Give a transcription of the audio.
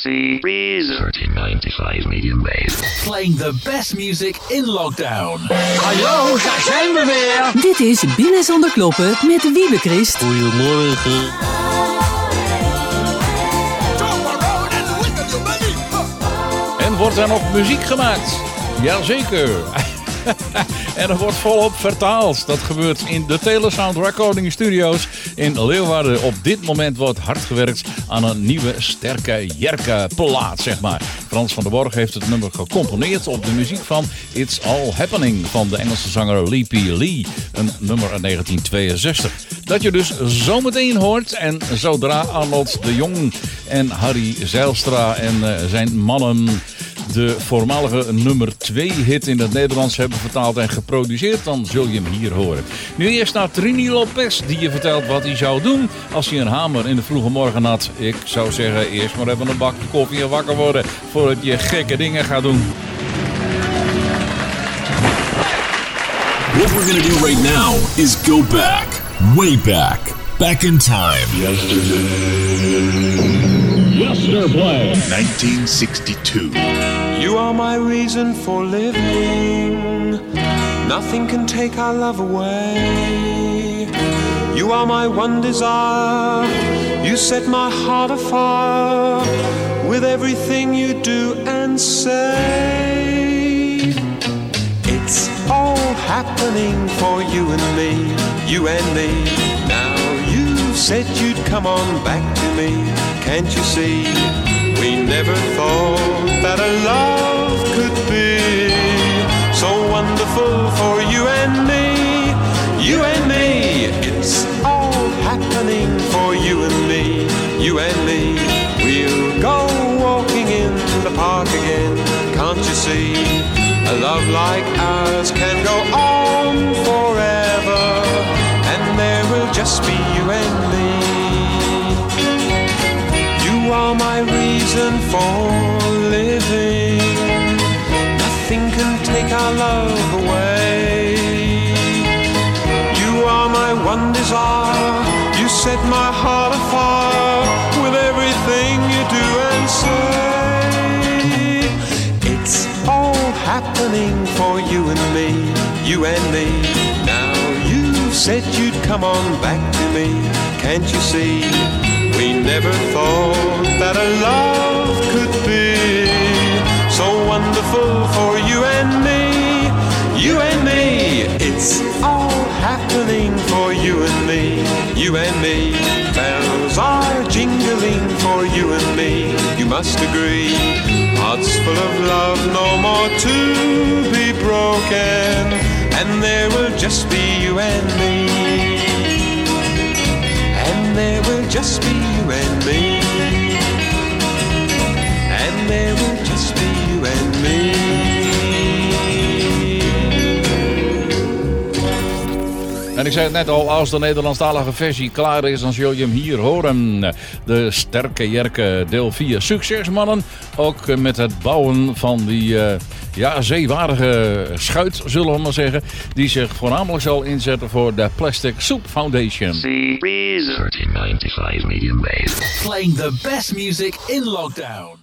Series 1395 medium wave. Playing the best music in lockdown. Hallo, daar zijn we weer. Dit is Binnen Zonder Kloppen met Wiebe Christ. Goedemorgen. En wordt er nog muziek gemaakt? Jazeker. En er wordt volop vertaald. Dat gebeurt in de Telesound Recording Studios in Leeuwarden. Op dit moment wordt hard gewerkt aan een nieuwe sterke Jerka-plaat, zeg maar. Frans van der Borg heeft het nummer gecomponeerd op de muziek van It's All Happening van de Engelse zanger Lee P. Lee. Een nummer uit 1962. Dat je dus zometeen hoort. En zodra Arnold de Jong en Harry Zijlstra en zijn mannen de voormalige nummer 2 hit in het Nederlands hebben vertaald en geproduceerd, dan zul je hem hier horen. Nu eerst naar Trini Lopez, die je vertelt wat hij zou doen als hij een hamer in de vroege morgen had. Ik zou zeggen, eerst maar even een bakje koffie en wakker worden voordat je gekke dingen gaat doen. What we're gonna do right now is go back, way back in time. Yesterplay. 1962. You are my reason for living. Nothing can take our love away. You are my one desire. You set my heart afire with everything you do and say. It's all happening for you and me, you and me. Now you said you'd come on back to me. Can't you see? We never thought that a love could be so wonderful for you and me. You and me. It's all happening for you and me. You and me. We'll go walking in the park again. Can't you see? A love like ours can go on forever. And there will just be you and me. You are my reason for living. Nothing can take our love away. You are my one desire. You set my heart afire with everything you do and say. It's all happening for you and me, you and me. Now you said you'd come on back to me. Can't you see? We never thought that a love could be so wonderful for you and me, you and me. It's all happening for you and me, you and me. Bells are jingling for you and me, you must agree. Hearts full of love, no more to be broken. And there will just be you and me. And there will just be you and me. And there will just be you and me. En ik zei het net al, als de Nederlandstalige versie klaar is, dan zul je hem hier horen. De sterke Jerke deel 4. Succes, mannen. Ook met het bouwen van die zeewaardige schuit, zullen we maar zeggen. Die zich voornamelijk zal inzetten voor de Plastic Soup Foundation. Series 1395 medium wave. Playing the best music in lockdown.